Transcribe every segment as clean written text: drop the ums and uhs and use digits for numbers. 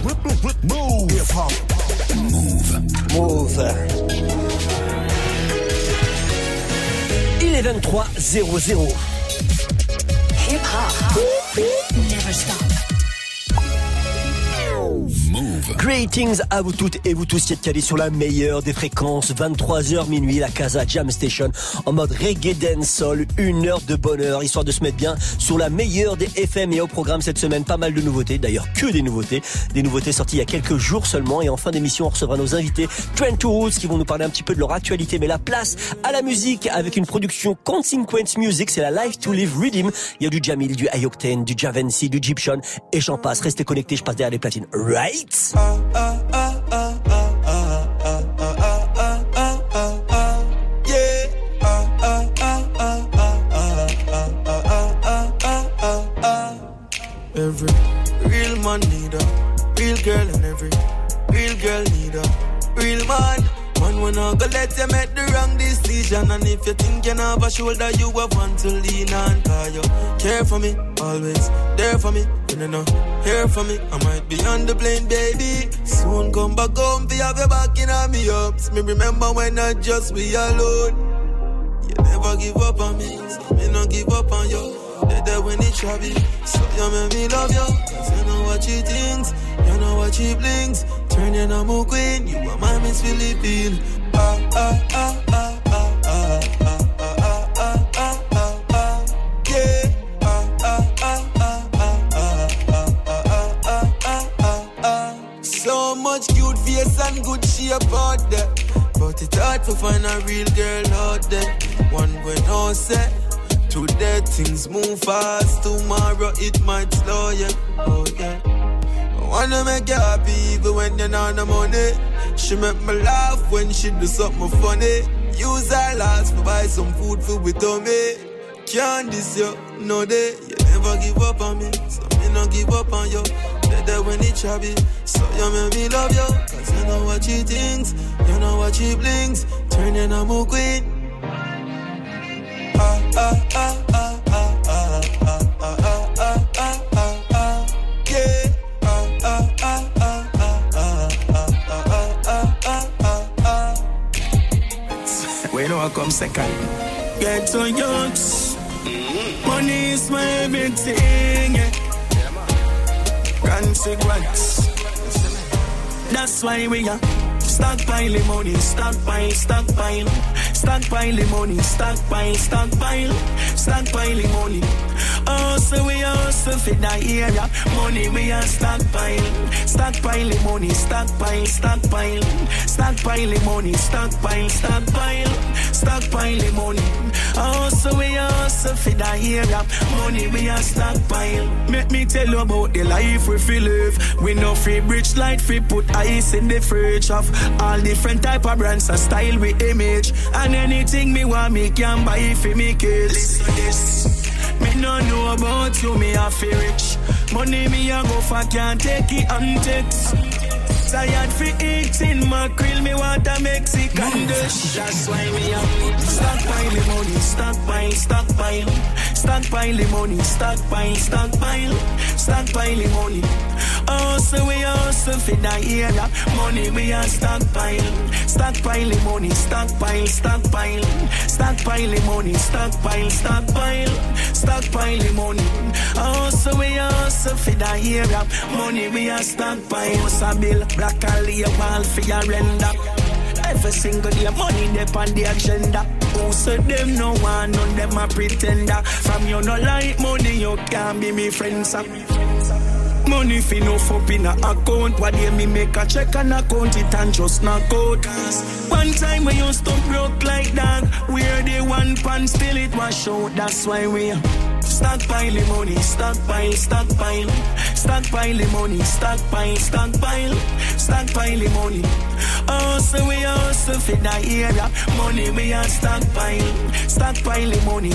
Move. Hip-hop. Move. Il est 23:00. Hip-hop. Never stop. Move. Greetings à vous toutes et vous tous qui êtes calés sur la meilleure des fréquences, 23h minuit, la Casa Jam Station, en mode reggae dancehall, 1 heure de bonheur, histoire de se mettre bien sur la meilleure des FM. Et au programme cette semaine, pas mal de nouveautés, d'ailleurs que des nouveautés sorties il y a quelques jours seulement. Et en fin d'émission, on recevra nos invités Trent to Roots qui vont nous parler un petit peu de leur actualité, mais la place à la musique avec une production Consequence Music, c'est la Life to Live Rhythm. Il y a du Jamil, du Ayokten, du Javancy, du Gyption et j'en passe. Restez connectés, je passe derrière les platines. Right? Every real man need a real girl, and every real girl need a real man. Man, when I go let you make the wrong decision, and if you think you have a shoulder, you have one to lean on. Cause you care for me, always there for me. When you know, here for me, I might be on the plane, baby. Soon come back home, fi have your back in on me ups. Me remember when I just we alone. You never give up on me, so me not give up on you. There when it's shabby, so you make me love you. Cause you know what she thinks, you know what she blinks. Turn you on my queen, you are my Miss Philippine. So much cute face and good shape out there, but it's hard to find a real girl out there. One when no set. Today things move fast, tomorrow it might slow, yeah, oh yeah. I wanna make you happy even when you're not the money. She make me laugh when she do something funny. Use her last for buy some food for with me. Can't this you, no day. You never give up on me, so me not give up on you. There when it's shabby, so you make me love you. Cause you know what she thinks, you know what she blinks. Turn you on my queen. Where do I come second? Get so young. Money is my everything. Yeah. Consequence. That's why we are stockpile money, stockpile. Stockpile money, stockpile money. Oh, so we also fit that area. Money we are stockpile money, stockpile money, stockpile money. Oh, so we also fit that area. Money we are stockpile. Make me tell you about the life we feel live. We no free bridge light, we put ice in the fridge of all different type of brands and style we image. And anything me want me can buy for me kids. Listen to this. Me no know about you, me a fi rich. Money me a go for, can't take it and text. Tired fi eating mackerel, me want a Mexican dish. That's why me a stockpile money, stockpile money, stockpile money. Oh, so we also fit that area. Money we are stockpile money, stockpile money, stockpile money. Oh, so we also fit that area. Money we are stockpile. Sabil, black and lay wall for your render. Every single day, money dep on the agenda. Who said them no one, none them a pretender. From you no like money, you can't be me friends. Money fi no up in a account. What day me make a check and account it and just knock out. One time when you stop broke like that, where the one pan still it was out. That's why we stockpile money, stockpile money, stockpile money. Oh, so we also fit that area. Money we are stockpile money,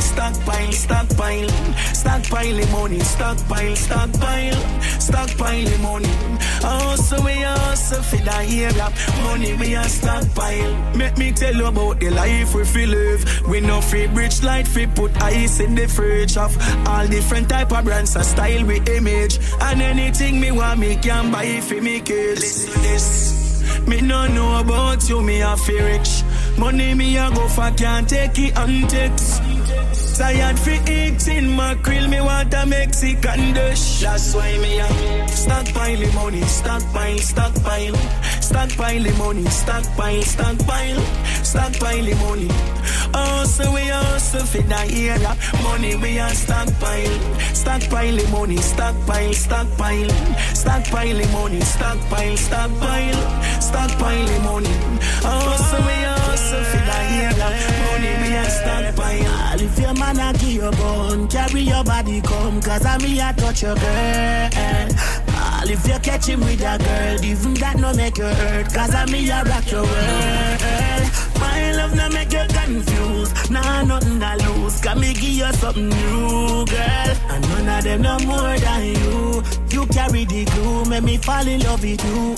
stockpile money, stockpile money. Also we also for the year up. Money we a stockpile. Make me tell you about the life we feel live. We no free bridge light, we put ice in the fridge of all different type of brands and style we image. And anything me want me can buy for me kids. Listen this. Me no know about you, me a feel rich. Money me a go for, can't take it on text. Tired for eating mackerel, me want a Mexican dish. That's why me a stockpile the money, stockpile, stockpile. Stockpile the money, stockpile, stockpile. Stockpile the money. Oh, so we also fit that year up. Money we a stockpile. Stockpile the money, stockpile, stockpile. Stockpile the money, stockpile, stockpile. Stockpile the money. Oh, so we also fit that year up. Money we a stockpile. If your man a give your bone, carry your body come, cause I me a touch your girl. If you catch him with a girl, even that no make you hurt, cause I me a rock your world. My love no make you confused, nah nothing to lose, cause me give you something new, girl. And none of them no more than you. You carry the glue, make me fall in love with you.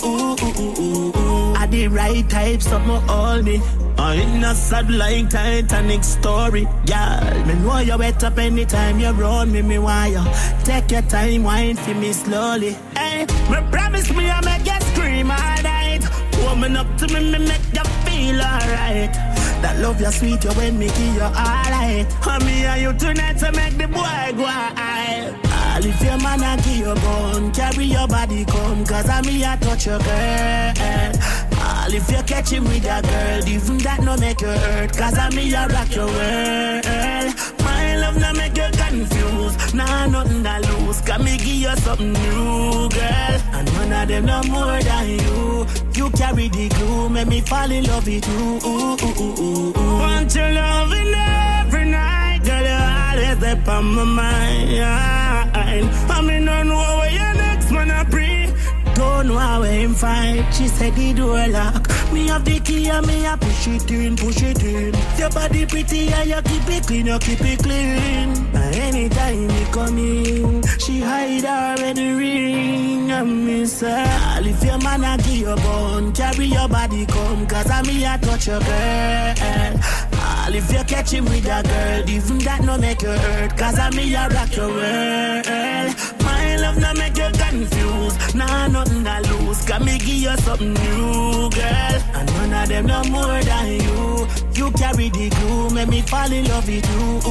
At the right type, something all me. I ain't not sad like Titanic story, yeah. Me know you wet up anytime you run me why you take your time, wine for me slowly. Hey, me promise me I make you scream all night. Woman up to me make you feel alright. That love you sweet, you when me give you alright. And me and you tonight to make the boy go high. If your man a give you bone, carry your body come, cause I me a touch your girl. If you catch him with a girl, even that no make you hurt, cause I me a rock your world. My love no make you confused, nah nothing to lose, cause me give you something new, girl. And none of them no more than you. You carry the glue, make me fall in love with you. Want your loving every night, girl, you always up on my mind. I mean, don't know where your next man a pre. Don't know how him fight. She said the door lock. Me have the key and me a push it in, push it in. Your body pretty and you keep it clean, you keep it clean. And anytime you come in, she hide her in the ring. I miss her. If your man a give you bone, carry your body come, cause I me a touch your girl. If you catch him with a girl, even that no make you hurt, cause I me a rock your world. My love no make you confused, nah nothing to lose, cause me give you something new, girl. And none of them no more than you. You carry the glue, make me fall in love with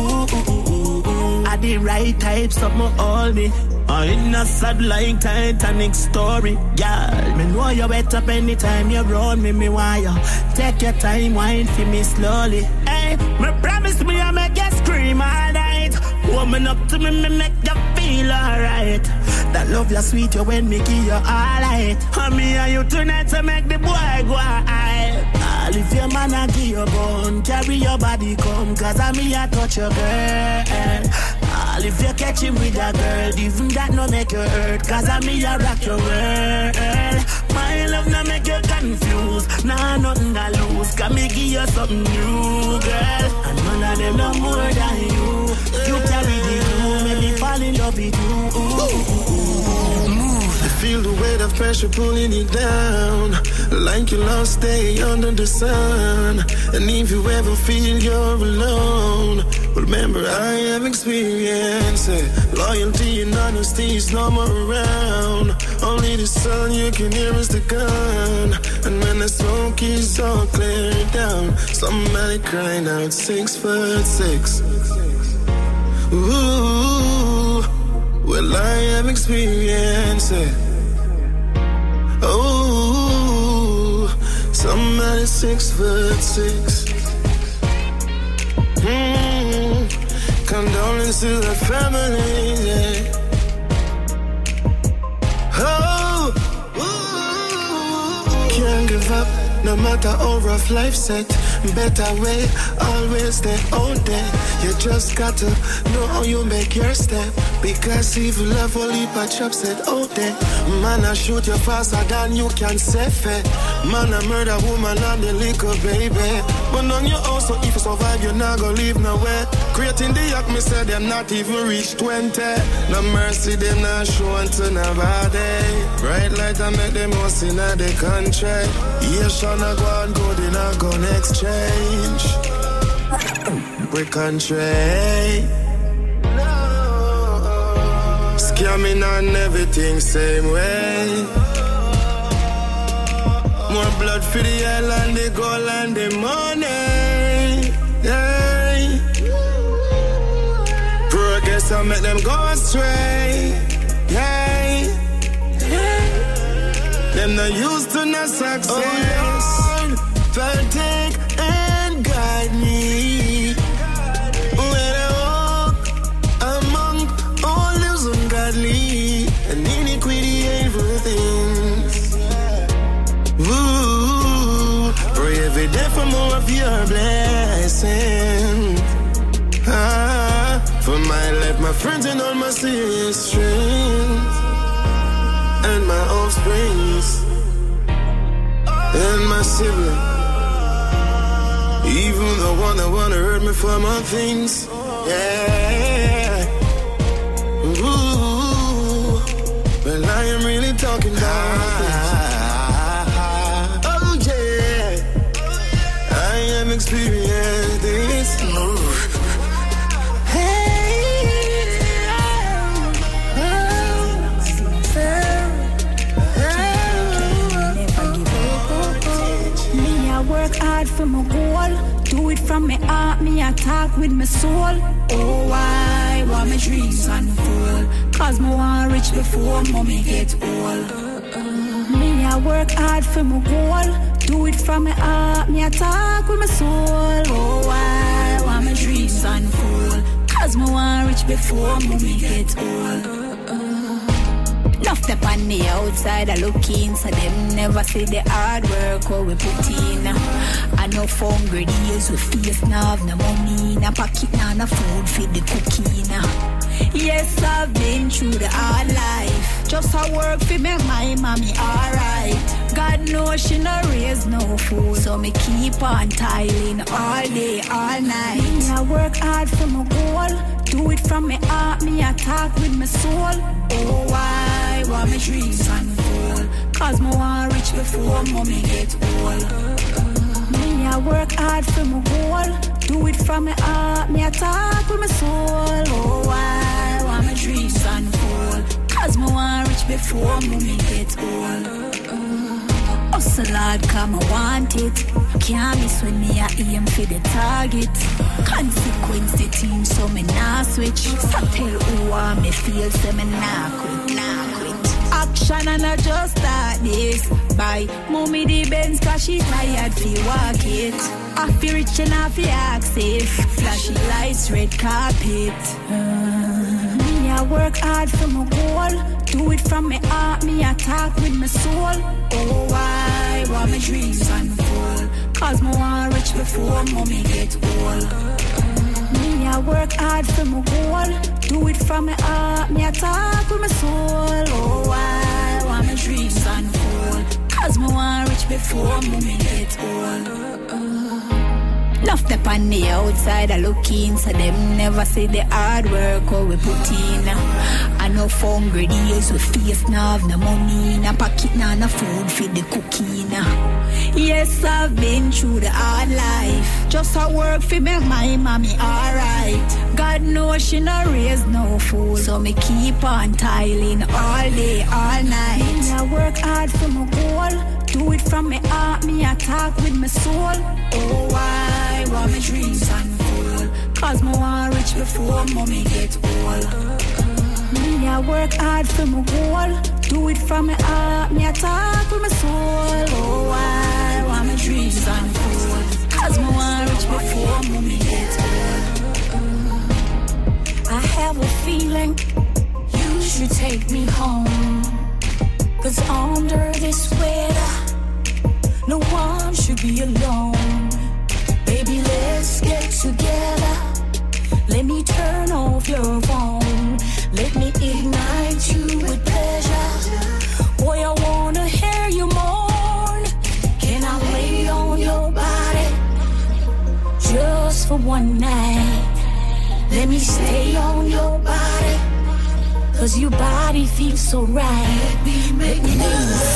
you. At the right type, something all me. I ain't not sad like Titanic story, yeah. Me know you wet up anytime you run me why you take your time, wine for me slowly. Hey, me promise me I make you scream all night. Woman up to me make you feel alright. That love you sweet, you when me give you alright. And me and you tonight to make the boy go high. If your man a give you bone, carry your body come, cause I me a touch your girl. If you catch him with a girl, even that no make you hurt, cause I me a rock your world. My love no make you confused, nah nothing to lose, cause me give you something new, girl. And none of them no more than you. You carry the glue, make me fall in love with you. Feel the weight of pressure pulling you down, like you lost day under the sun. And if you ever feel you're alone, remember I have experienced it. Loyalty and honesty is no more around. Only the sun you can hear is the gun. And when the smoke is all cleared down, somebody crying out 6'6". Ooh, well I have experienced it. Oh, somebody 6'6". Condolence to the family. Yeah. Oh, ooh, can't give up, no matter how rough life set. Better way, always stay out there. You just got to know how you make your step. Because if you love a leap of chops it out there. Man, I shoot you faster than you can save it. Man, I murder woman and the liquor baby. But on your house, so if you survive, you're not gonna leave nowhere. Creating the act, me say them not even reach 20. No mercy, them not showing to nobody. Bright light right and make the most in the country. Yeah, Shana go and good in a gun exchange. We country. Scamming and everything same way. More blood for the oil and the gold and the money. Yeah. Progress and make them go astray. Yeah. Them not used to no success. Oh Lord, partake and guide me. When I walk among all those ungodly and iniquity evil things. Ooh, pray every day for more of your blessing. For my life, my friends and all my serious strength. And my offsprings. And my sibling. Even the one that wanna hurt me for my things. Yeah. Ooh, well, I am really talking about things. Experience this move. Me, I work hard for my goal. Do it from my heart, me I talk with my soul. Oh, why want my dreams unfold? Cause me want rich before mommy gets old. Me, I work hard for my goal. Do it from my heart, me I talk with my soul. Oh, why want my dreams unfold? Cause me want rich before mommy gets old. Enough step on the outside, I look in, so them never see the hard work how we put in. I know hungry days we face, now have no money, no pocket, no food for the cooking. Yes, I've been through the hard life. Just a work for make my mommy alright. God knows she no raise no food, so me keep on tiling all day, all night. Me, I work hard for my goal. Do it from my heart, me I talk with my soul. Oh, why want my dreams unfold? Cause me want rich before mommy get old. Me, I work hard for my goal. Do it from my heart, me I talk with my soul. Oh, why want my dreams unfold? Cause me want rich before mommy get old. Hustle hard, come I want it. Can't miss when me I aim for the target. Consequence the team, so me nah switch. So tell who I me feel, so me nah quit, nah quit. Action and I just start this. Buy mommy the Benz, cause she tired fi walk it. I feel rich and I feel active. Flashy lights, red carpet. I work hard for my goal. Do it from my heart, me I talk with my soul. Oh, why want my dreams unfold? Cause me want rich before mommy get old. Me, I work hard for my goal. Do it from my heart, me I talk with my soul. Oh, why want my dreams unfold? Cause me want rich before mommy get old. Enough step on the outside, I look in, so them never see the hard work how we put in. I know hungry days we face, now have no money, no pocket, no food for the cooking. Yes, I've been through the hard life. Just a work for make my mommy alright. God knows she no raise no fool, so me keep on tiling all day, all night. I work hard for my goal. Do it from my heart, me I talk with my soul. Oh, why want my dreams unfold? Cause me want rich before mommy get old. Me, I work hard for my goal. Do it from my heart, me I talk with my soul. Oh, why want my dreams unfold? Cause me want rich before mommy get old. I have a feeling you should take me home. Cause under this weather, no one should be alone. Baby, let's get together. Let me turn off your phone. Let me ignite you with pleasure. Boy, I wanna hear you mourn. Can I lay on your body just for one night? Let me stay on your body, cause your body feels so right. Make me move.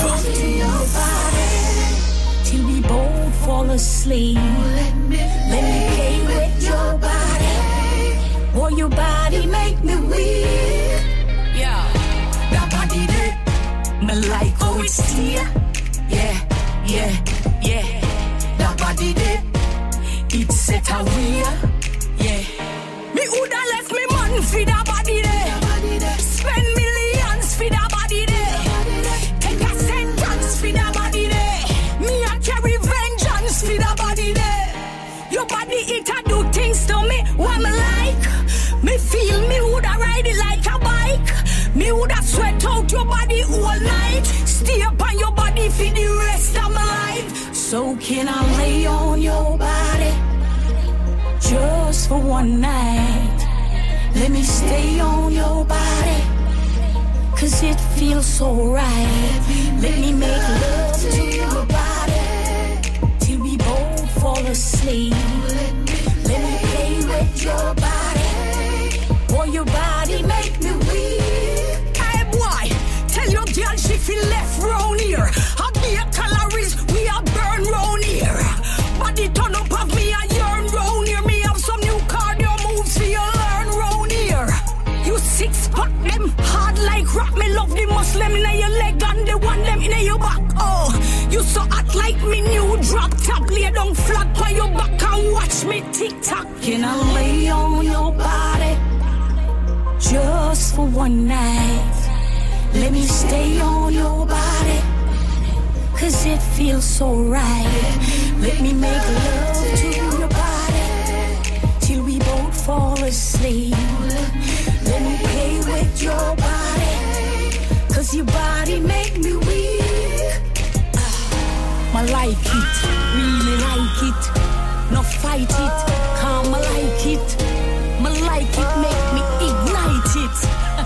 asleep. Let me play with your body. Boy, your body make me weak. Yeah, that body there, me like how it's clear. Yeah. That body there, it's set away. Yeah, me woulda left me man for that body there. Spend millions for that body there. Take a sentence for that body there. Me a carry vengeance for that body there. Your body it a do things to me what me like. Me feel me woulda ride it like a bike. Me woulda sweat out your body all night. Stay up on your body for the rest of my life. So can I lay on your body just for one night? Let me stay on your body, cause it feels so right. Let me make love to your body till we both fall asleep. Let me play with your body. Boy, your body make me weak. Hey boy, tell your girl she feel left round here. How be calories we are burn round here. Body turn up of me a yearn round here. Me have some new cardio moves for you learn round here. You six pack them hard like rock. Me love the Muslim in your leg and the one them in your back. Oh, you so hot like me new drop top. Lay down flat by your back and watch me tick-tock. Can I lay on your body just for one night? Let me stay on your body, cause it feels so right. Let me make love to your body till we both fall asleep. Let me play with your body, cause your body make me weak. I like it, really like it. No fight it, come I like it. I like it, make me ignite it.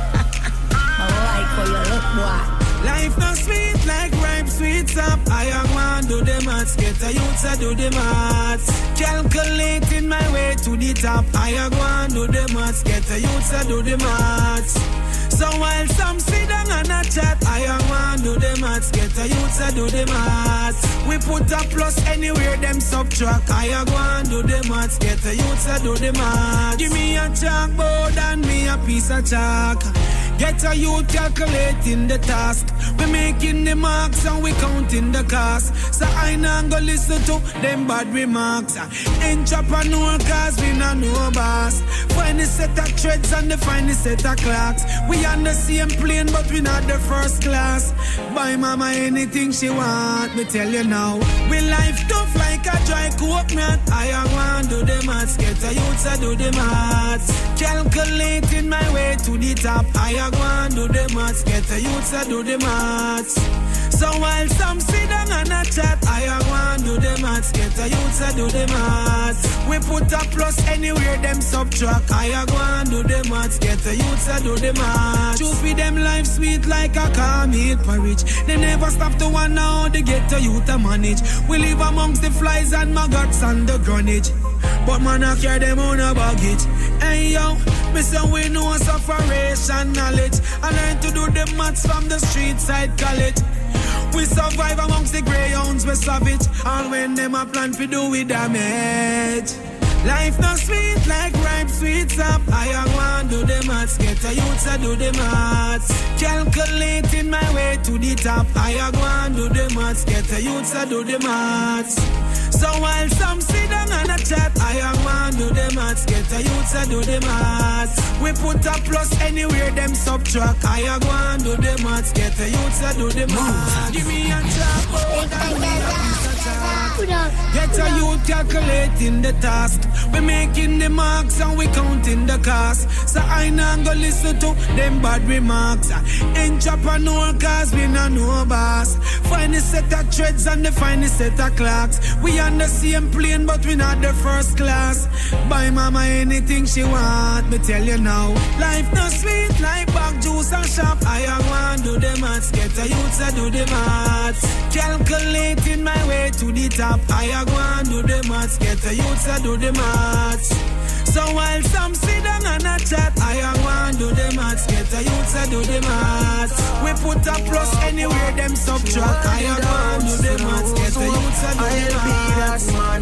I like how you look, boy. Life not sweet like ripe sweets up. I am one do the maths, get a youth to do the maths. Calculating my way to the top. I am one do the maths, get a youth to do the maths. So while some sit down and a chat, I am one do the maths, get a youth to do the maths. We put a plus anywhere, them subtract. I am one do the maths, get a youth to do the maths. Give me a chalkboard and me a piece of chalk. Get a youth calculating the task. We making the marks and we counting the cost. So I not go listen to them bad remarks. Entrepreneur cause we not know boss. Find a set of threads and the find a set of clocks. We on the same plane but we not the first class. Buy mama anything she want, me tell you now. We life tough like a dry coconut. I want do the maths, get a youth to do the maths. Calculating my way to the top. I want do the maths, get a youth to do the maths. So while some sit down and a chat, I want do the maths, get a youth to do the maths. We put a plus anywhere, them subtract. I want do the maths, get a youth to do the maths. Choose with them life sweet like a car meat porridge. They never stop to wonder how they get a youth to manage. We live amongst the flies and maggots and the grunage. But man, I carry them on a baggage. Hey yo, me say we know sufferation knowledge. I learn to do the maths from the street side college. We survive amongst the greyhounds, we savage. And when them a plan to do with damage. Life not sweet like ripe sweets up. I want do the maths, get a youth to do the maths. Calculating my way to the top. I want do the maths, get a youth to do the maths. So while some sit down and a chat, I want do the maths, get a youth to do the maths. We put a plus anywhere, them subtract. I want do the maths, get a youth to do the maths. Give me a chalkboard and me a piece of chalk. Get a youth calculating the task. We making the marks and we counting the cost. So I not go listen to them bad remarks. Entrepreneur cause we not know boss. Find a set of threads and they find a set of clocks. We on the same plane but we not the first class. Buy mama anything she want, me tell you now. Life not sweet like bag juice and shop. I want do the maths, get a youth to do the maths. Calculating my way to the top. I want do the maths, get a youth to do the maths. So while some sit down and a chat, I want do the maths, get a youth to do the maths. We put a plus anywhere, them subtract. I want do the maths, get a youth to do the maths.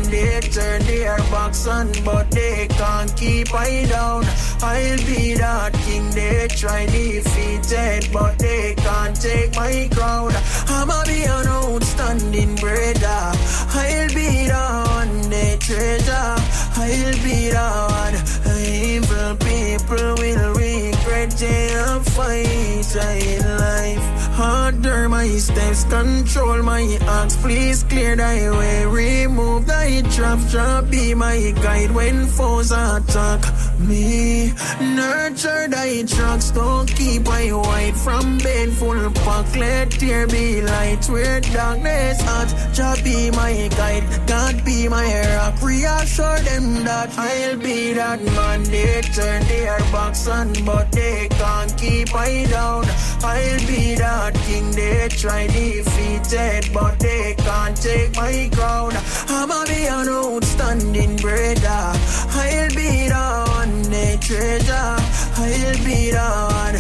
they turn their backs on, but they can't keep I down. I'll be that king they try defeated, but they can't take my crown. I'ma be an outstanding brother. I'll be the one they treasure. I'll be the one evil people will regret their fight in life. Order my steps, control my acts. Please clear thy way, remove thy traps. Be my guide when foes attack me. Nurture thy tracks, don't keep my white from bed full pack. Let there be light where darkness at. Jah be my guide, God be my rock. Reassure them that I'll be that man. They turn their backs on, but they can't keep I down. I'll be that king they try defeated, but they can't take my crown. I'ma be an outstanding brother. I'll be the one they treasure. I'll be the one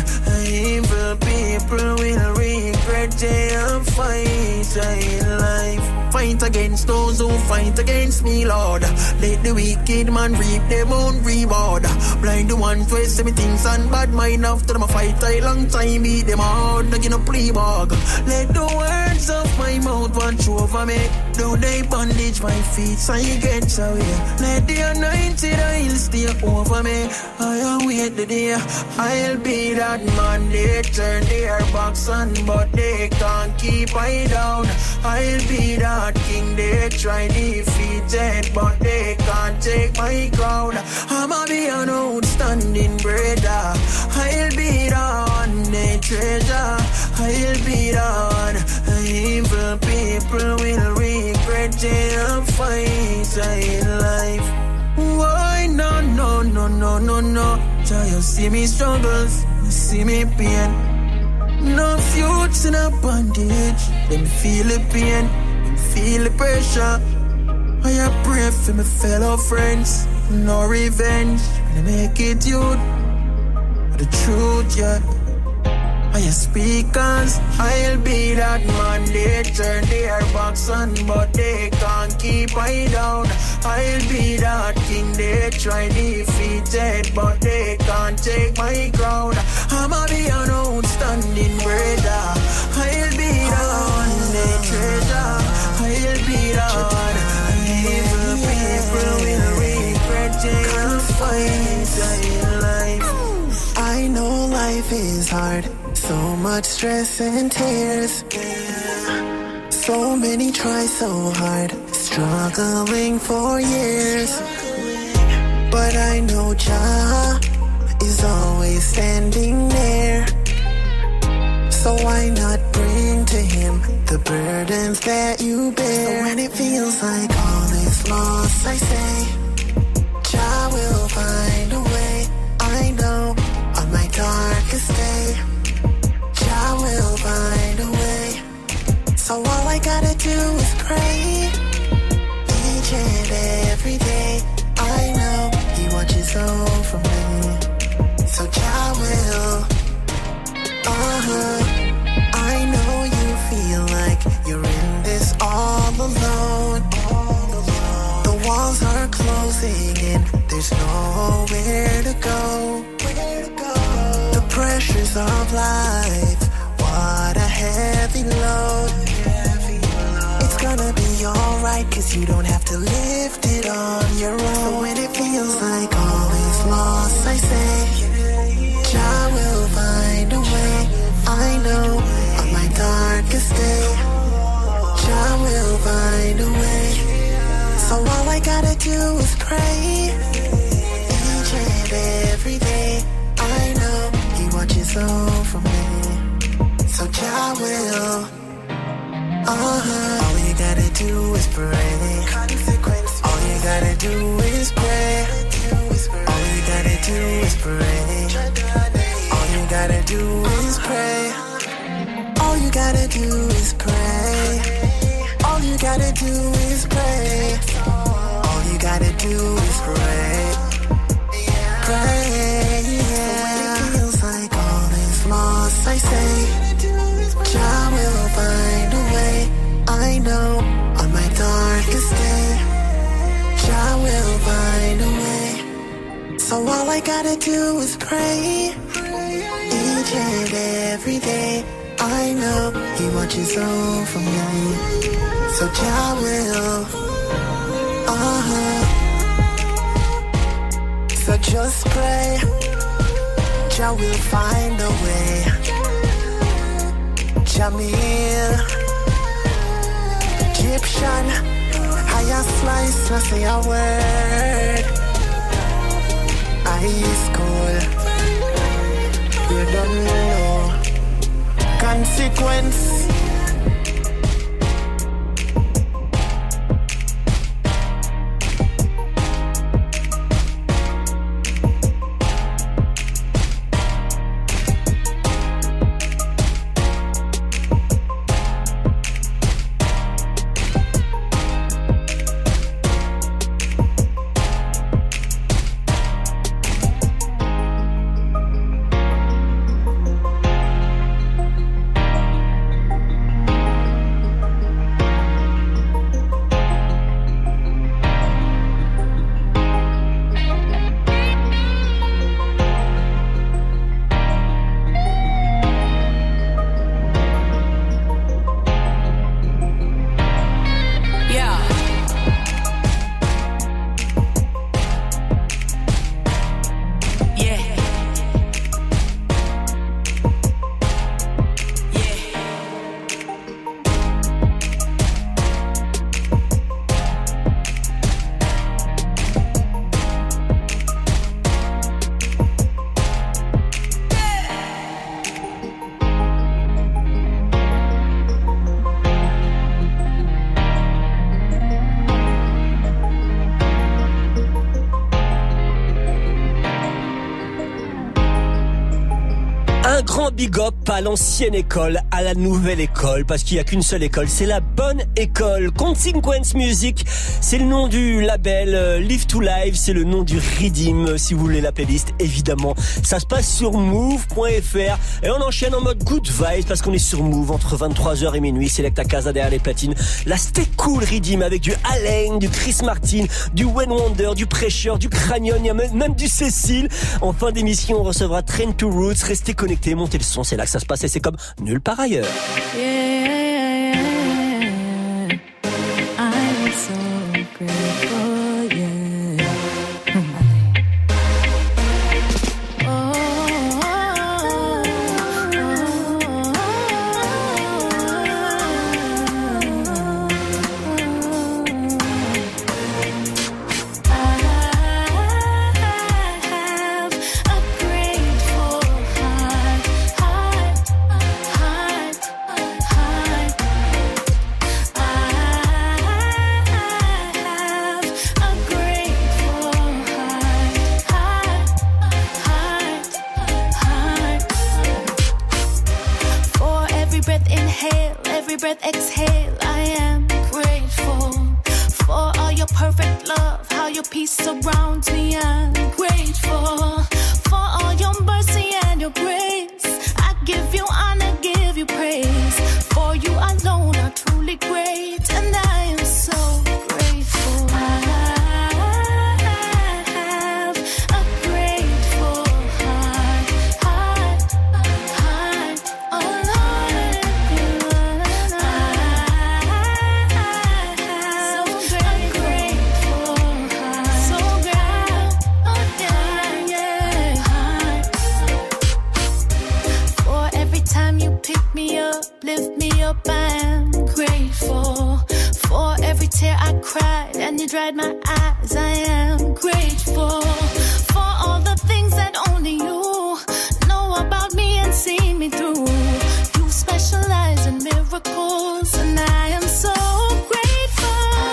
evil people will regret their fight in life. Fight against those who fight against me, Lord. Let the wicked man reap their own reward. Blind the one twist everything and bad mind after them a fight a long time. Beat them hard, not in a plea bog. Let the words of my mouth watch over me. Do they bondage my feet so you get away. Let the anointed oil stay over me. I await the day I'll be that man. They turn their backs on, but they can't keep I down. I'll be that king they try defeated, but they can't take my crown. I'ma be an outstanding brother. I'll be the one they treasure. I'll be the one evil people will regret their fight in life. Why no, no, no, no, no, no. Jah, you see me struggles, you see me pain. No future in a bondage. Them feel the pain, them feel the pressure. I pray for my fellow friends. No revenge, I make it you. The truth, yeah. I speak cause I'll be that man. They turn their backs on, but they can't keep I down. I'll be that king they try defeated, but they can't take my crown. I'ma be an outstanding brother. I'll be the one they treasure. I'll be the one evil people will regret their fight in life. I know life is hard, so much stress and tears. So many try so hard, struggling for years. But I know Jah is always standing there. So why not bring to him the burdens that you bear? So when it feels like all is lost, I say Jah will find a way. I know on my darkest day Jah will find a way. So all I gotta do is pray each and every day. I know he watches over me. So Jah will. I know you feel like you're in this all alone. The walls are closing in, there's nowhere to go. The pressures of life, what a heavy load. It's gonna be alright, cause you don't have to lift it on your own. So when it feels like all is lost, I say Jah will find a way. I know on my darkest day Jah will find a way. So all I gotta do is pray each and every day. I know he watches over me. So Jah will. All you gotta do is pray. All you gotta do is pray. All you gotta do is pray. All you gotta do is pray. All you gotta do is pray. All you gotta do is pray. All you gotta do is pray. Pray, yeah. So when it feels like all is lost, I say Jah will find a way. I know on my darkest day I gotta do is pray each and every day. I know He watches over me, so Jah will. So just pray, Jah will find a way. Jamil, Egyptian, higher slice, I say a word. Ice cold, you don't know consequence. Big up à l'ancienne école, à la nouvelle école, parce qu'il n'y a qu'une seule école, c'est la bonne école. Consequence Music, c'est le nom du label. Live to Live, c'est le nom du Redeem, si vous voulez la playlist, évidemment. Ça se passe sur move.fr et on enchaîne en mode good vibes parce qu'on est sur Move entre 23h et minuit. Selecta Casa derrière les platines. Là, c'était cool Redeem avec du Alain, du Chris Martin, du Wayne Wonder, du Pressure, du Cranion, il y a même du Cécile. En fin d'émission, on recevra Train to Roots. Restez connectés, montez le son, c'est là que ça se passe et c'est comme nulle part ailleurs. Yeah, I'm so grateful, yeah. Breath exhale, I am grateful for all your perfect love, how your peace surrounds me. I'm grateful for all your mercy and your grace. I give you honor, give you praise. For you alone are truly great, and I am so grateful. I have a grateful heart, oh Lord. Lift me up, I'm grateful for every tear I cried and you dried my eyes. I am grateful for all the things that only you know about me and see me through. You specialize in miracles and I am so grateful.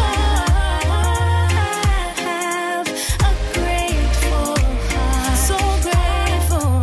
I have a grateful heart, so grateful.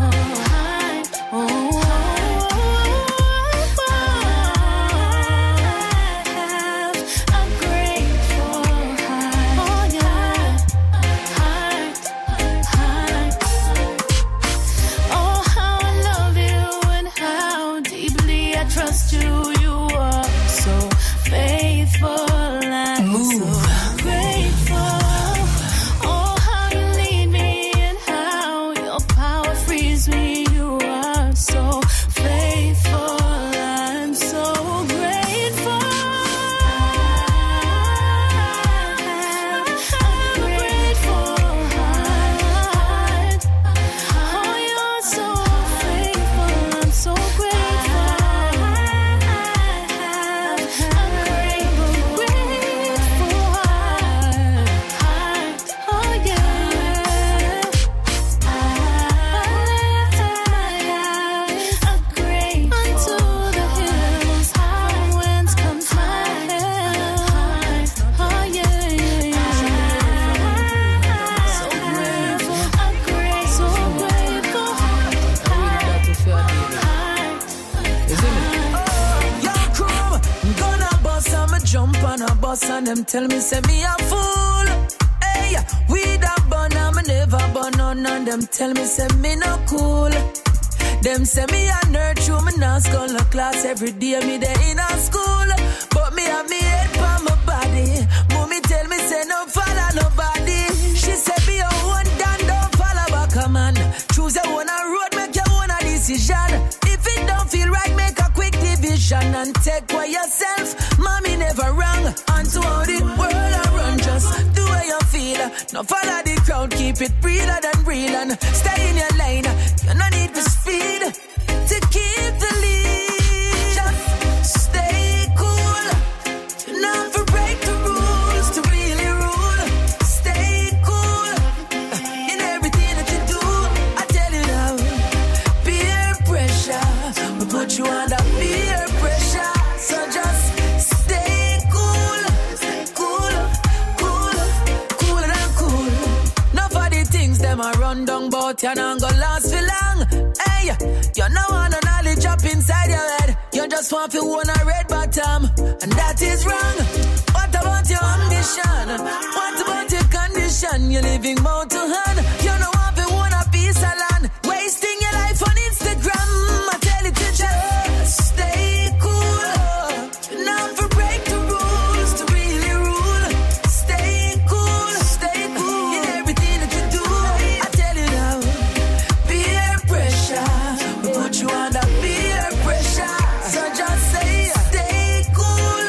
boss and them tell me say me a fool. Hey, we da burn and me never burn on and them tell me say me no cool. Them say me a nerd through me now school no class every day me there in a school. But me have me head for my body. Mommy tell me say no follow nobody. She said be your own dan, don't follow back a man. Choose your own road, make your own decision. If it don't feel right, make a quick division and take for yourself. Mommy never wrong. And to how the world I run, just do what you feel. No follow the crowd, keep it realer than real and stay in your lane. You no need to speed to keep the lead. Just stay cool. Not for break the rules to really rule. Stay cool in everything that you do. I tell you now, peer pressure will put you under peer pressure. So just stay cool, cool, cool, cooler than cool. Now for the things them a run down, but you not gonna last for long. Hey, you know want no knowledge up inside your head. You just want to own a red bottom, and that is wrong. What about your ambition? What about your condition? You're living mouth to hand. You know want to own a piece of land, wasting your life on Instagram. I tell you to just stay cool. Not for break the rules to really rule. Stay cool in everything that you do. I tell you now, peer pressure will put you under peer pressure. So just say stay cool,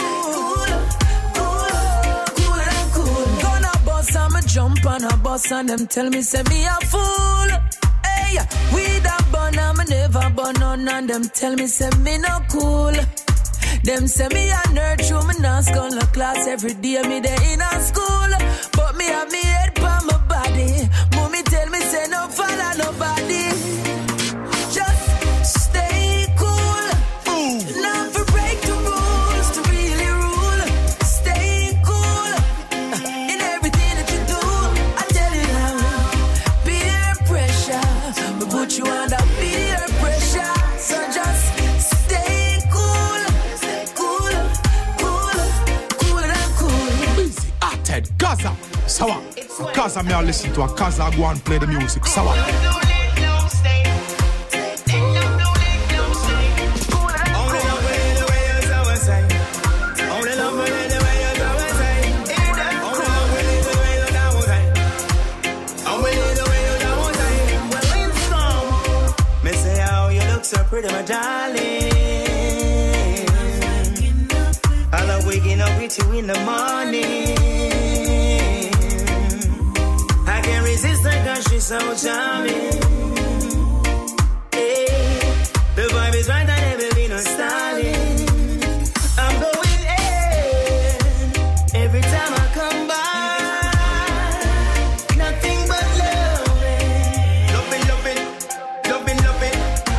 cooler than cool. Gonna bust and me jump on a bus and them tell me say me a fool. Hey, we da burn and me never burn on and them tell me say me no cool. Them say me a nerd through me now school no class every day me there in a school. But me have me head for my body. Mommy tell me say no follow nobody. Just stay cool. Not for break the rules to really rule. Stay cool in everything that you do. I tell you now, peer pressure will put you under peer pressure. So just stay cool, cooler than cool. Busy, Ted, Gaza, Sawa. Gaza, me I listen to a Gaza go and play the music, Sawa. So pretty, my darling. I love waking up with you in the morning. I can't resist her cause she's so charming. Hey, the vibe is right and there will be no stalling. I'm going in every time I come by. Nothing but loving. Loving, loving, loving, loving.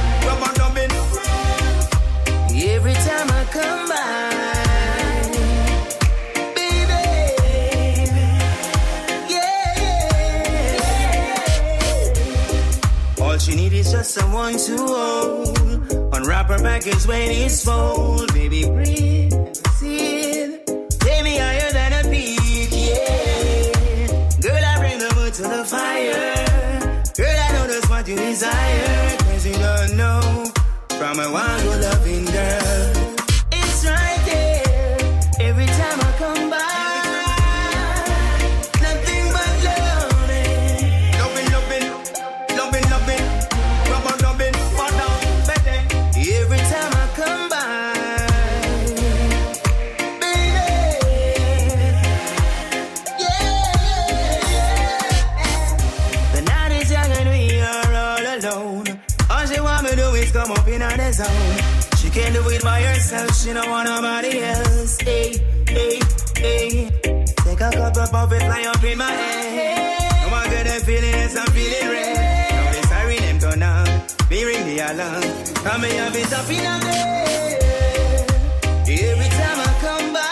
Every time I come by, baby, yeah. All she needs is just someone to hold. Unwrap her package when it's full. Baby, breathe, see it. Take me higher than a peak, yeah. Girl, I bring the wood to the fire. Girl, I know that's what you desire. Cause you don't know from a one good loving girl. It's right there. Every time I come by. Nothing but loving. Loving, loving, loving, loving. Rubber loving, water, better. Every time I come by. Baby. Yeah. The night is young and we are all alone. All she want me to do is come up in her zone. She can't do it by herself, she don't want nobody else. Hey, hey, hey. Take a cup of it, fly up in my head. No, I get a feeling, yes, I'm feeling red. Now the siren them turn on, me ring the alarm. Come me have it up in a bed. Every time I come by.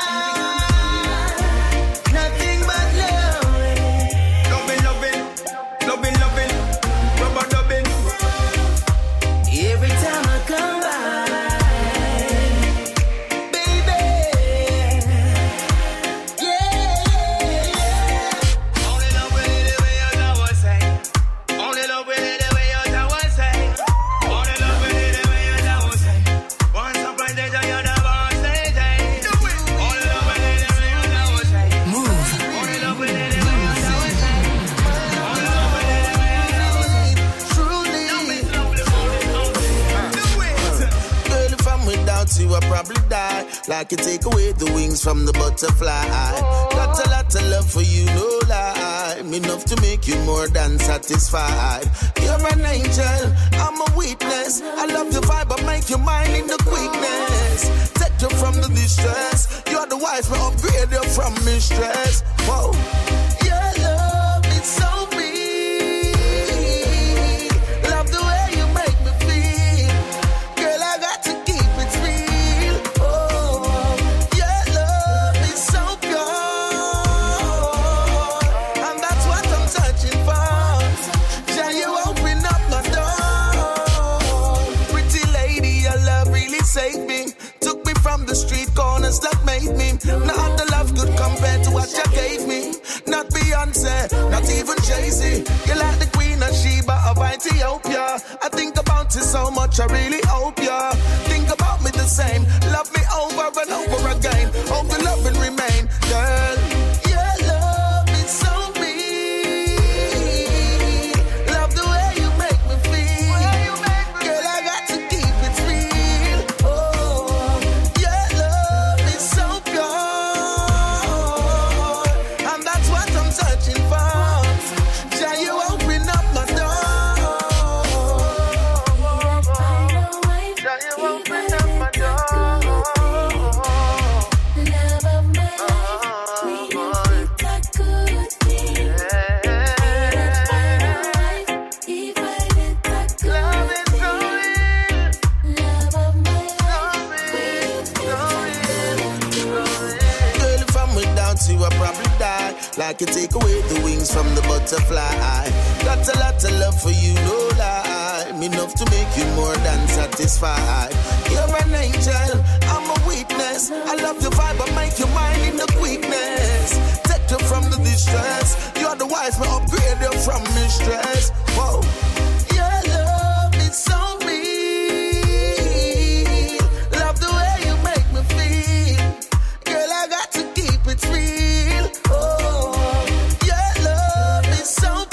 Nothing but loving. Loving, loving, loving, loving. Rubber dubbing. Every time I come by, baby, die, like you take away the wings from the butterfly. Got a lot of love for you, no lie. Enough to make you more than satisfied. You're an angel, I'm a witness. I love your vibe, I make you mine in the quickness. Take you from the distress. You're the wife, I upgrade you from mistress. Whoa, your love is so real. Love the way you make me feel. Girl, I got to keep it real. Oh, your love is so pure, and that's what I'm searching for. Shall you open up my door? Pretty lady, your love really saved me. Took me from the street corners that made me. No other love could compare to what you gave me. Not Beyonce, not even Jay-Z. You're like the Queen of Sheba of Ethiopia. I think about you so much, I really hope ya think about me the same. Love me over and over again. Hope the love will remain. Girl, your love is so real. Love the way you make me feel. Girl, I got to keep it real. Oh, your love is so pure, and that's what I'm searching for. Shall you open up my door? Shall you open up my door? Love of my life, we live that good thing. That's my life, if I live that Love good is so real. love of my life, Girl, if I'm without you, I probably die. Like you take away the wings from the butterfly. Got a lot of love for you, no lie. Enough to make you more than satisfied. You're an angel, I'm a witness. I love your vibe, I make you mine in the quickness. Take you from the distress. You're the wife, I upgrade you from mistress. Whoa, your love is so real. Love the way you make me feel. Girl, I got to keep it real. Oh, your love is so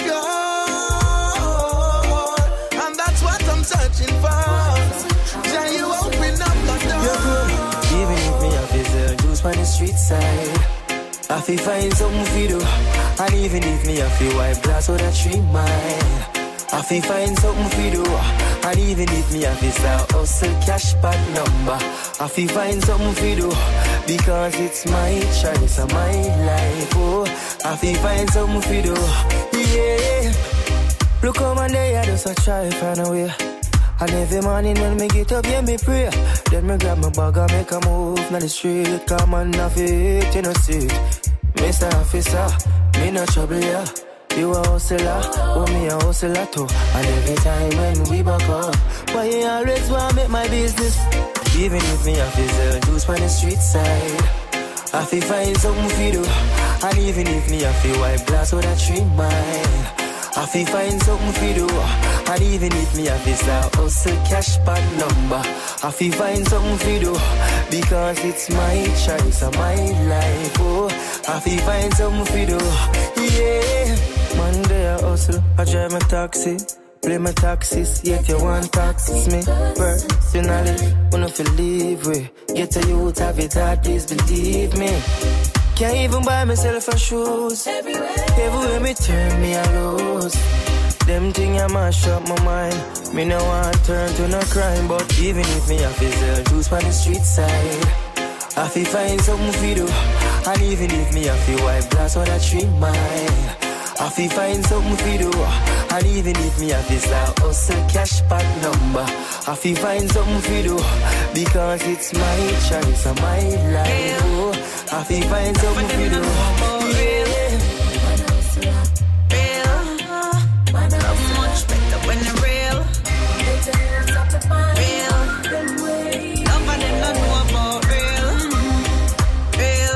pure, and that's what I'm searching for. Shall you open up my door? Even if me have his juice on the street side, I feel find something for do. And even if me have to wipe glass with a 3 mile, I feel find something for do. And even if me have to start hustle cash bad number, I feel find something for do. Because it's my choice and my life. Oh, I feel find something for do. Yeah. Look how my day I just a try find a way. And every morning when me get up, yeah, me pray. Then me grab my bag and make a move on the street. Come on, off it, you know, see it. Mr. Officer, me no trouble, yeah. You a hustler, oh, me a hustler too. And every time when we back up, why you always want make my business? Even if me have his juice on the street side, I feel find something for do. And even if me have to wipe glass with a 3 mile, I feel find something for do. And even if me have this hustle cash bad number, I feel find something for do. Because it's my choice and my life. Oh, I feel find something for do. Yeah. Monday I hustle, I drive my taxi. Play my taxes, yet you want taxes me. Personally, wanna feel leave way. Get a youth, have it hard, please believe me. Can't even buy myself a shoes. Everywhere me turn, me a lose. Them thing I mash up my mind. Me no want turn to no crime. But even if me have his juice on the street side, I feel find something for do. And even if me have to wipe glass on a 3 mile, I feel find something for do. And even if me have this hustle cash bad number, I feel find something for do. Because it's my choice and my life. Oh, I feel find something for do. Yeah. Much better when you're real. Real. None of them don't know about real. Real.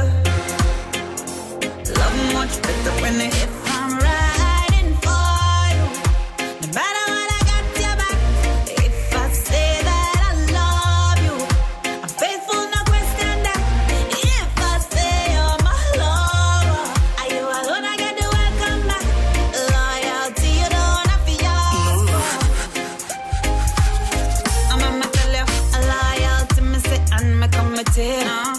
Love much better when they if I'm riding for you. No matter what, I got your back. If I say that I love you, I'm faithful, no question that. If I say you're my lover,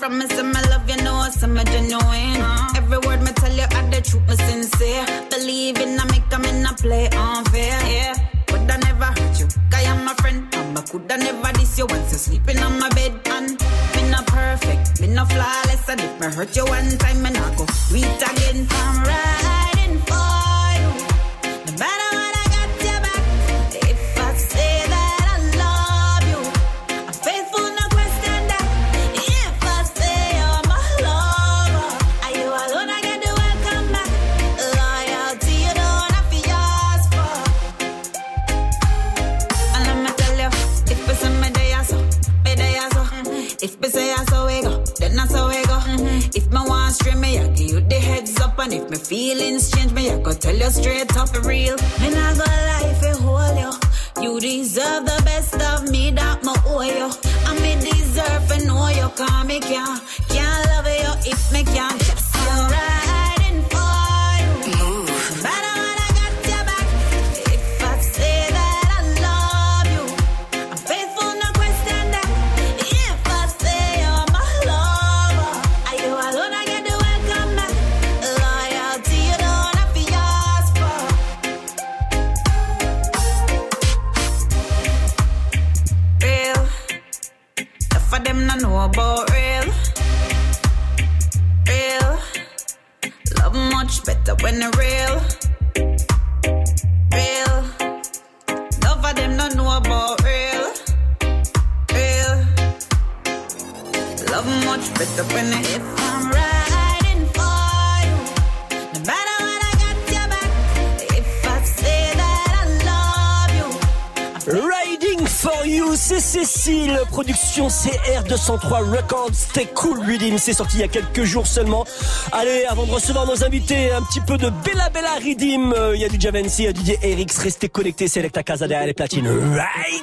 promise and my love, you know, so I'm genuine. Every word me tell you, I the truth, me sincere. Believe in I make them in a play unfair. Yeah, could I never hurt you, cause I'm my friend. I could I never diss you once you're sleeping on my bed. And me not perfect, me not flawless. And if me hurt you one time, me not go do it again. I'm riding for you, no matter what I got your back. If I say that I love you, I'm faithful, no question that. If I say you're my lover, are you alone? I get the welcome back. Loyalty you don't have to ask for. And let me tell you, if we say me there so, me there so. If we say I so we go, then I so we go. If me want straight, me I give you the heads up. And if me feelings change, me I go tell you straight up for real. Me not gonna lie if you hold you. You deserve the best of me that me owe you. And me deserve to know you, cause me can't love you if me can't just you. Riding for you, no matter what I got your back. If I say that I love you, I'm faithful, no question that. If I say you're my lover, are you alone? I get the welcome back. Loyalty you don't have to ask for. Real, enough of them not know about real. Real, love much better when they're real. Real, enough of them not know about real. Real, love much better when they. If I'm riding for you, no matter what I got your back. If I say that I love you, Riding for You, c'est Cécile, production CR203 Records, Stay Cool Rhythm, c'est sorti il y a quelques jours seulement. Allez, avant de recevoir nos invités, un petit peu de Bella Bella Rhythm, il y a du Javancy, il y a du DJ Erix, restez connectés, c'est Selecta Casa derrière les platines. Right!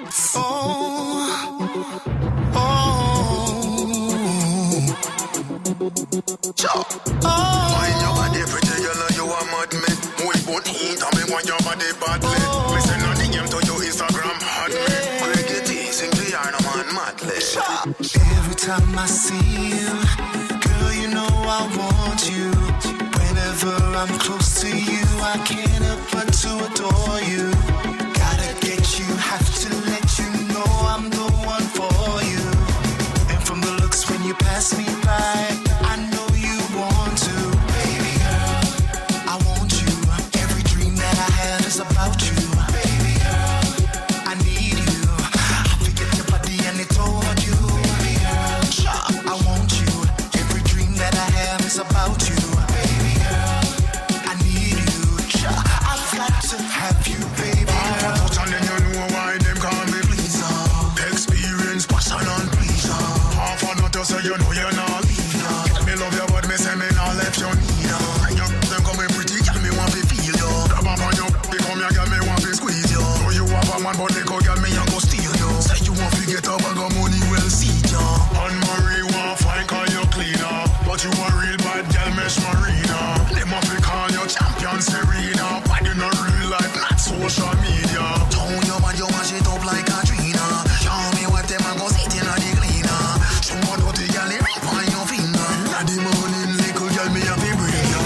Mind your body pretty, you know you are mad me. Muy bonita, me want your body badly. Me send a DM to your Instagram, hot me. Quick it easy, we are no man madly. Every time I see you, girl, you know I want you. Whenever I'm close to you, I can't help but to adore you. Gotta get you, have to let you know I'm the one for you. And from the looks when you pass me by, I know you want to. Baby girl, I want you. Every dream that I had is about you. Baby girl, I need you. I forget your body and it's over you. Baby girl, I want you. Every dream that I have is about you. Baby girl, I need you. I've got to have you, baby girl. And then you know why them call me pleaser. Experience, passion and pleasure. Half a nut you say you know you're not leader. Me love you but me say me not left you neither. And you them coming pretty, girl me want to feel you. Grab up on you, they come here, girl me want to squeeze you. Know you have a man but they go girl me and go steal you. Say you want to get up and go money well see you. And Marie want fine call you cleaner, but you a real bad girl mesh Marina. Them have to call you champion Serena, but you not real life, not social media. Town you man, you mash it up like Katrina. Show me what them a go sit in a the cleaner. Show me dirty girl, they ring on your finger. At the morning, little girl, me a be bring you.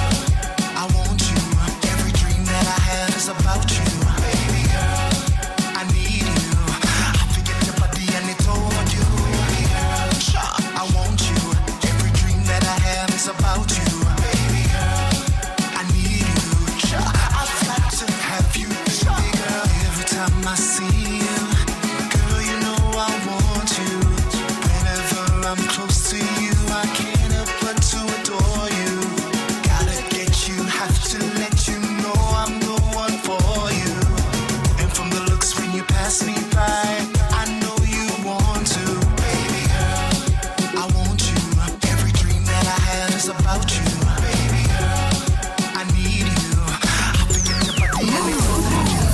I want you. Every dream that I had is about you. Baby girl, I need you. I forget your body and it's over you. Baby girl, I want you. Every dream that I have is about you. Baby girl, I need you. I've got to have you, baby girl. Every time I see you, girl, you know I want you. Whenever I'm close to you, I can't help but to adore you. Gotta get you, have to let you know I'm the one for you. And from the looks when you pass me by, I know you want to. Baby girl, I want you. Every dream that I had is about you. Baby girl, I need you. I forget your body and it's over you.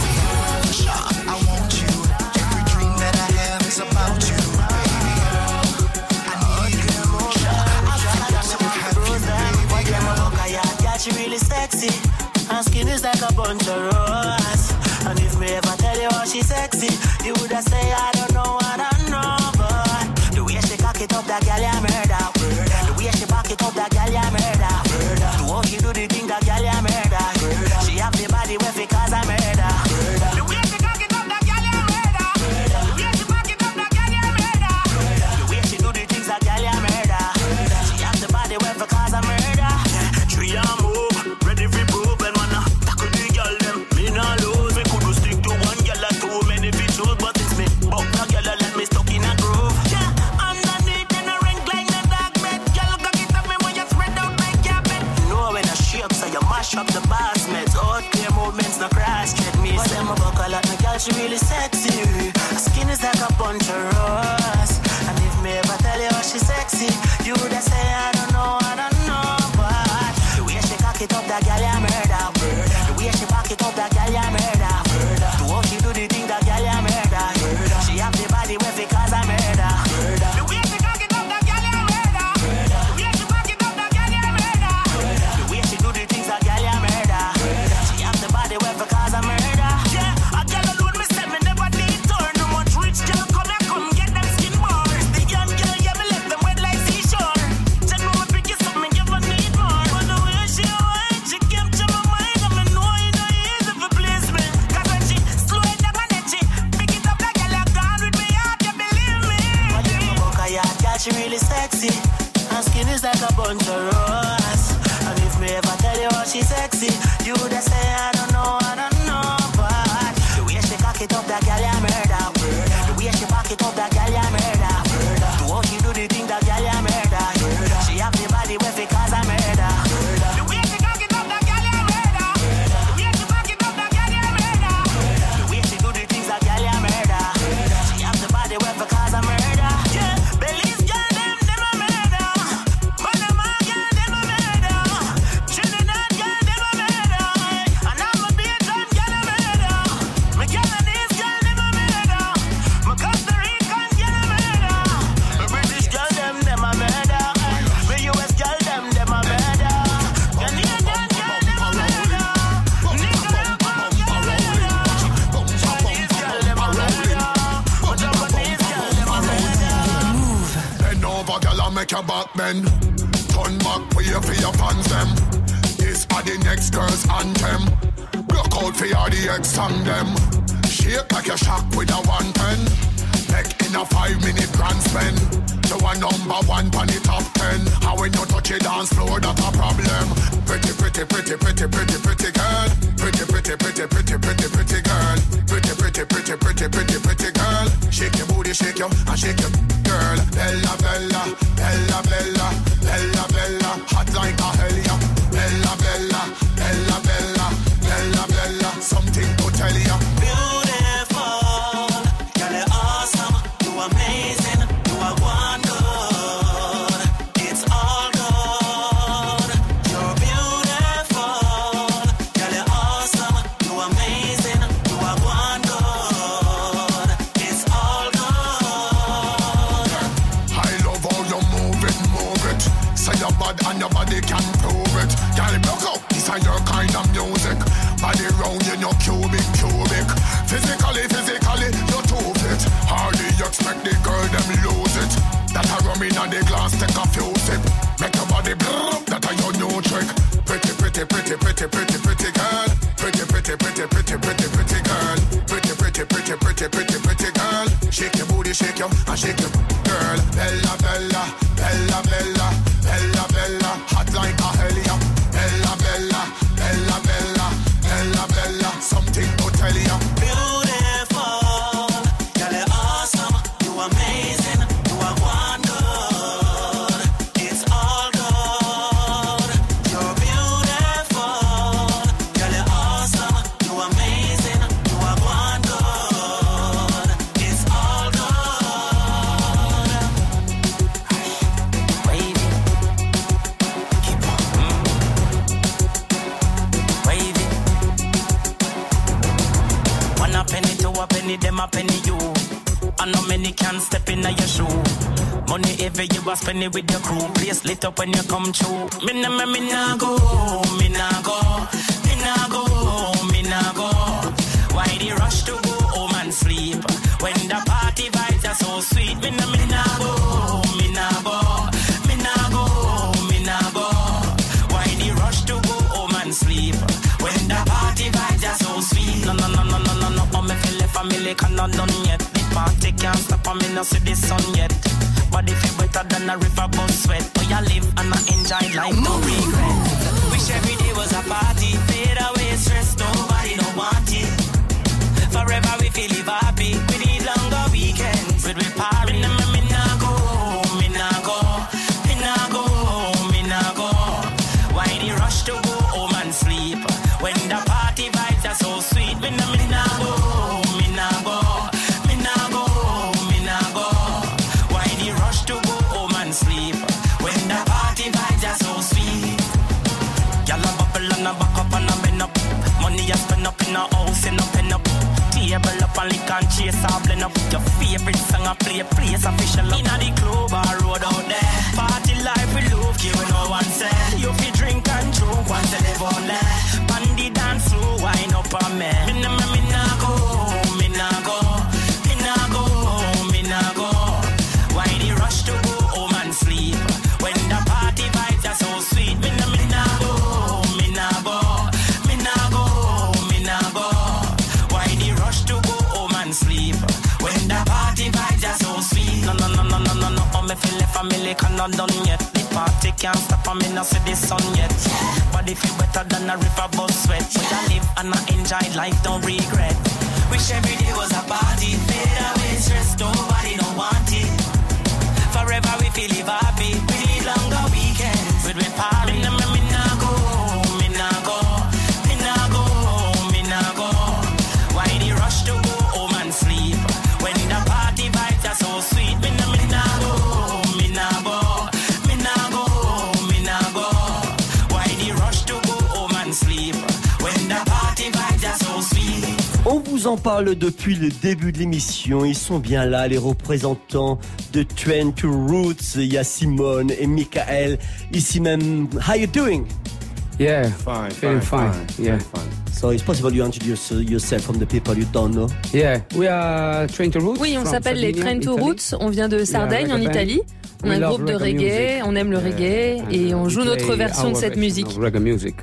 I want you. Every dream that I have is about you. Baby girl, I need you. I've got to have you, baby girl. Yeah, she really sexy. Her skin is like a bunch of roses. And if me ever tell you how she sexy, you woulda say I don't know what I know. But the way she back it up, that girl ya murder. The way she back it up, that girl ya murder. The way she do the thing, that girl ya murder. She have the body where fi cause a murder. The way she back it up, that girl ya murder. The way she back it up, that girl ya murder. The way she do the things, that girl ya murder. She have the body where fi cause a murder. Three and move, ready for prove and man tackle the girl them. Me nah lose, me could stick to one girl or too many videos, but it's me. But no girl let me stuck in a groove. Yeah, underneath in a ring like the dark bed. Girl cock it up me when you spread out like carpet. No when I shake so you mash up the basements. Out clear movements no cross check me. But them a buckle like my girl she really sexy. Her skin is like a bunch of rose. And if me ever tell you how she sexy, you would say I don't know. But the way she cock it up, that girl ya murder. The way she back it up, that girl ya murder. The way she do the thing, that girl ya murder. She have the body where fi cause a murder. The way she cock it up, that girl ya murder. The way she back it up, that girl ya murder. The way she do the things, that girl ya murder. She have the body where fi cause a murder. Yeah, a girl alone me say me never need turn. No much rich girl come here, come get them skin bars. The young girl, yeah, me left them wet like seashore. Check me me pick you up, me give her need more. But the way she went, she capture my mind. And me know it no easy for please me. Cause when she slow it down and then she pick it up, that girl you gone with me heart, you believe me. But you know book a yard, girl, she really sexy. Her skin is like a bunch of rose. And if me ever tell you how she sexy, you would say I don't know. But the way she cock it up, that girl ya murder. The way she back it up, that girl ya murder. The way she do the thing, that girl ya murder. She have the body where fi cause a murder. The way she cock it up, that girl ya murder. The way she back it up, that girl ya murder. The way she do the things, that girl ya murder. She have the body where fi cause a murder. Yeah, Belize girl them a murder. Panama girl them a murder. Trinidad girl them a murder. And I'm a Bajan girl a murder. My Guyanese girl them a murder. My Costa Rican girl a murder. My British girl them a murder. My US girl them a murder. Canadian girl them a murder. Nicaraguan girl a murder. Chinese girl them a murder. My Japanese girl them a murder. Bend over, girl, and make your back bend. Turn back, pay for your fans, them. This are the next girl's anthem. Rock out for your the ex song, them. Shake like a shock with a 110. Make in a 5-minute grand spend. You are number one on the top 10. How when you touch a dance floor, that's a problem. Pretty girl. Pretty girl. Pretty girl. Shake your booty, shake your and shake your girl. Bella, hot like a hellion. Bella, something to tell ya. Beautiful, girl, you're awesome, you amazing, you are one good. It's all good. You're beautiful, girl, you're awesome, you amazing, you are one good. It's all good. I love how you move it. Say your bad and your body can prove it. Girl, block out, this is your kind of music. Body round you, no cubic. Physically, you too fit. Hardly you expect the girl, them lose it. That I rum in on the glass, take a few sip. Make your body blow, that are your new trick. Pretty girl. Pretty girl. Pretty girl. Shake your booty, shake your and shake your girl. Bella, hot like a hellion. Bella, something to tell ya. Beautiful, girl, you're awesome, you amazing, you are one good. It's all good. You're beautiful, girl, you're awesome, you amazing, you are one good. It's all good. Wavy, keep on, wavy. One a penny, two a penny, them a penny you. I know many can step in your shoe. Money every you a spend it with your crew. Place lit up when you come through. Me nah go. Why the rush to go home and sleep when the party vibes are so sweet? Me nah go. and me no see the sun yet. But if you better than a river bus sweat, but you live and I enjoy life, no regret. Wish every day was a party, fade away stress, nobody don't want it. Forever we feel live happy, we need longer weekends. With we party, me nah go, me nah go, me nah go, me nah go. Why the rush to go home and sleep? When the party vibes are so sweet, me nah go, me nah go, me nah go, me nah go. Why the rush to go home and sleep? When the party vibes are so sweet. Y'all a bubble and a back up and a bend up. Money a spend up in a house and a pen up. Table up and lick and chase or blend up. Your favorite song a play, place official up. Inna the club or road out there. Party life we love you, no one say. You fi drink and choke once you live on there. Bandy dance slow, wind up on me. Me nah go, me nah go, me nah go, me nah go. Why the rush to go home and sleep? When the party vibes are so sweet. Me nah go, me nah go, me nah go, me nah go. Why the rush to go home and sleep? When the party vibes are so sweet. No, me feel the family cannot done yet. The party can't stop and me not see the sun yet. But if you better than a river bus sweat, but I live and I enjoy life, don't regret. Wish every day was a party, fade away stress, nobody don't want it. Forever we feel live happy, we need longer weekends. With we party, me nah go, me nah go, me nah go, me nah go. Why the rush to go home and sleep? When the party vibes are so sweet, me nah go, me nah go, me nah go, me nah go. Why the rush to go home and sleep? When the party vibes are so sweet. On vous en parle depuis le début de l'émission. Ils sont bien là, les représentants de Trent to Roots. Il y a Simone et Michael. Ici même. How you doing? Yeah, Feeling fine. Yeah. So it's possible you introduce yourself from the people you don't know. Yeah, we are Trent to Roots. Oui, on s'appelle les Trent to Roots. On vient de Sardaigne, en Italie. On a un groupe de reggae, on aime le reggae et on joue notre version de cette musique. Reggae music.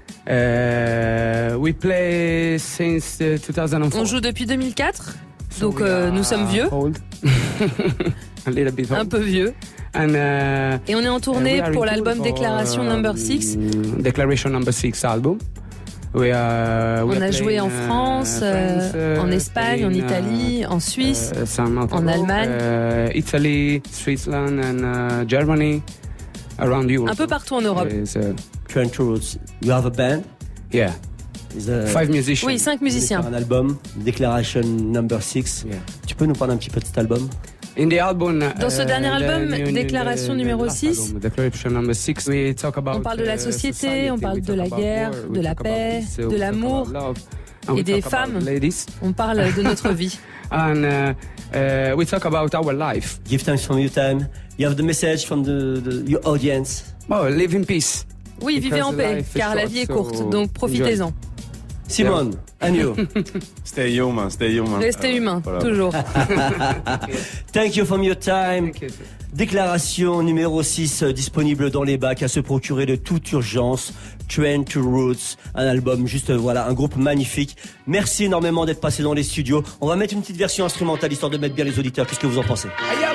We play since 2004. On joue depuis 2004, donc nous sommes vieux. A little bit old. Un peu vieux. Et on est en tournée pour l'album Declaration No. 6. Declaration No. 6 album. On a joué en France, en Espagne, en Italie, en Suisse, en Allemagne. Italy, Switzerland and Germany, around Europe. Un peu partout en Europe. Trent to Roots, you have a band? Yeah. 5 musicians. Oui, 5 musiciens. Un album, Declaration No. 6. Yeah. Tu peux nous parler un petit peu de cet album? Dans ce dernier album, Déclaration numéro 6, on parle de la société, on parle de la guerre, de la paix, de l'amour et des femmes. On parle de notre vie. And we talk about our life. Give thanks from your time. You have the message from your audience. Oh, live in peace. Oui, vivez en paix, car la vie est courte, donc profitez-en. Simone, and you. Stay human. Restez humain, toujours. Thank you from your time. Déclaration numéro 6 disponible dans les bacs à se procurer de toute urgence. Trent to Roots, un album juste voilà, un groupe magnifique. Merci énormément d'être passé dans les studios. On va mettre une petite version instrumentale histoire de mettre bien les auditeurs. Qu'est-ce que vous en pensez?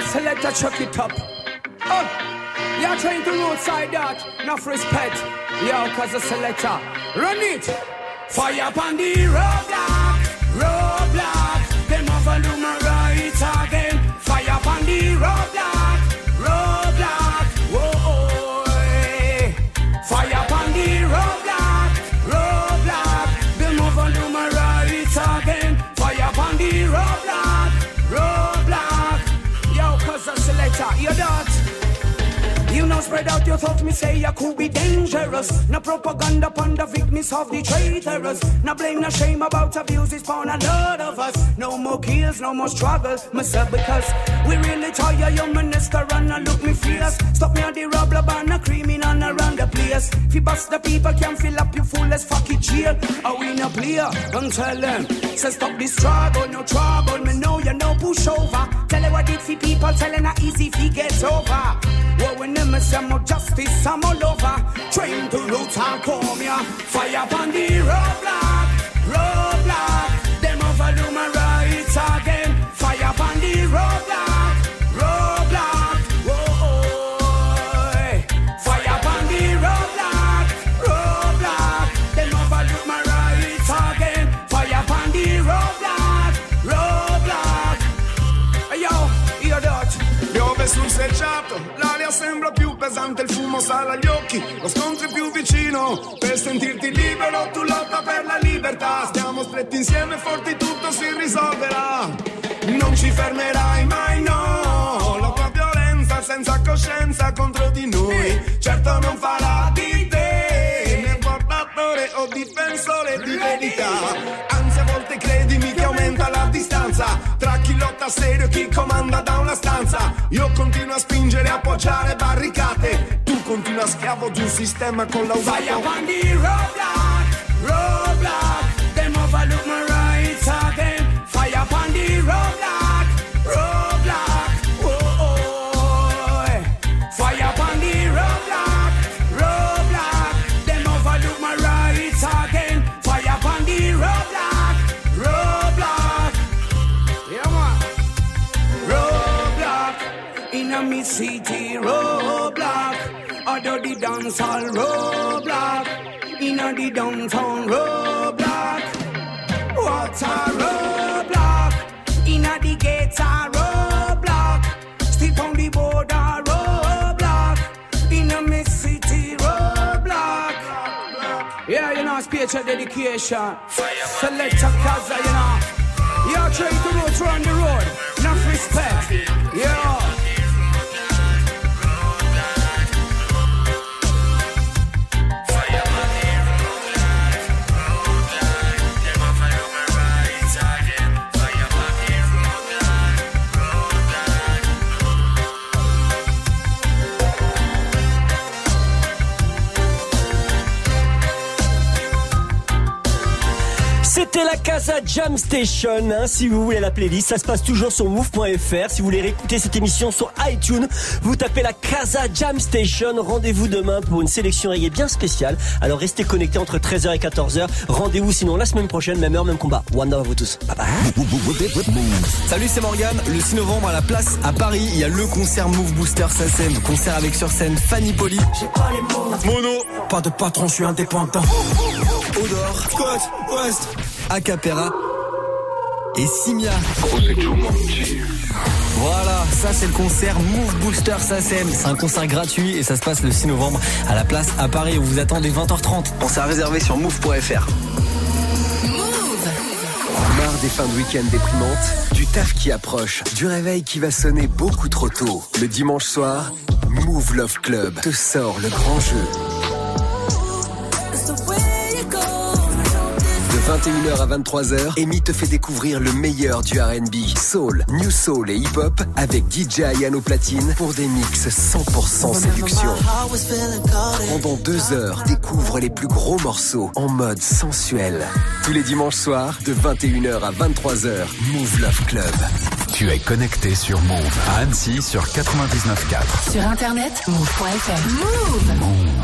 You're trying to roadside that, enough respect. Yo, cause a selector, run it. Fire upon the roadblock. Them over do my right again. Fire upon the roadblock. Whoa. Fire upon the roadblock. Them over do my right again. Fire upon the roadblock. Yo, cause a selector, you're that. You know, spread out your thoughts, me say you could be dangerous. No propaganda upon the victims of the traitors. No blame, no shame about abuses upon a lot of us. No more kills, no more struggle, myself, because we really tire your minister and look me fierce. Stop me on the rubber band, a criminal around the place. If you bust the people, can fill up you full as fucking jail. Are we no player? Don't tell them. Say stop this struggle, no trouble. Me know you no pushover. Tell you what it for people, telling her easy if he gets over. Well, when them say more justice, I'm all over. Train to roots, I'll come ya. Fire upon the roadblock. Them over do my rights again. Fire upon the roadblock. pesante, il fumo sale agli occhi, lo scontro è più vicino, per sentirti libero tu lotta per la libertà, stiamo stretti insieme forti tutto si risolverà, non ci fermerai mai no, la tua violenza senza coscienza contro di noi, certo non farà di te né portatore o difensore di verità, anzi a volte credimi che aumenta la distanza tra chi lotta serio e chi comanda da una stanza, io continuo a spingere, a appoggiare barricate, tu continua schiavo di un sistema collaudato. Fire upon the roadblock, them overlook my rights again. Fire upon the roadblock, oh oh. Fire upon the roadblock, them overlook my rights again. Fire upon the roadblock, yeah man. Roadblock, in a mid city roadblock, other the dance hall roadblock, in a the downtown roadblock, water roadblock, in a the gates roadblock, still on the border roadblock, in a mid city roadblock. Yeah, you know, special dedication. Select a Kaza, you know. You're trying to go through on the road, enough respect. Yeah. C'était la Casa Jam Station, hein, si vous voulez la playlist, ça se passe toujours sur move.fr. Si vous voulez réécouter cette émission sur iTunes, vous tapez la Casa Jam Station. Rendez-vous demain pour une sélection reggae bien spéciale. Alors restez connectés entre 13h et 14h. Rendez-vous sinon la semaine prochaine, même heure, même combat. One love à vous tous. Bye bye. Salut, c'est Morgane. Le 6 novembre à la Place à Paris, il y a le concert Move Booster SACEM. Concert avec sur scène Fanny Poli, Mono, pas de patron, je suis indépendant, Odor, Scott, West, Acapera et Simia. Voilà, ça c'est le concert Move Booster SACEM. C'est un concert gratuit et ça se passe le 6 novembre à la Place à Paris. On vous attend dès 20h30. On s'est réservé sur move.fr. Marre des fins de week-end déprimantes, du taf qui approche, du réveil qui va sonner beaucoup trop tôt. Le dimanche soir, Move Love Club te sort le grand jeu. De 21h à 23h, Amy te fait découvrir le meilleur du R&B, soul, new soul et hip-hop avec DJ Ian au platine pour des mix 100% séduction. Pendant 2 heures, découvre les plus gros morceaux en mode sensuel. Tous les dimanches soirs, de 21h à 23h, Move Love Club. Tu es connecté sur Move à Annecy sur 99.4. Sur internet, move.fr. Move.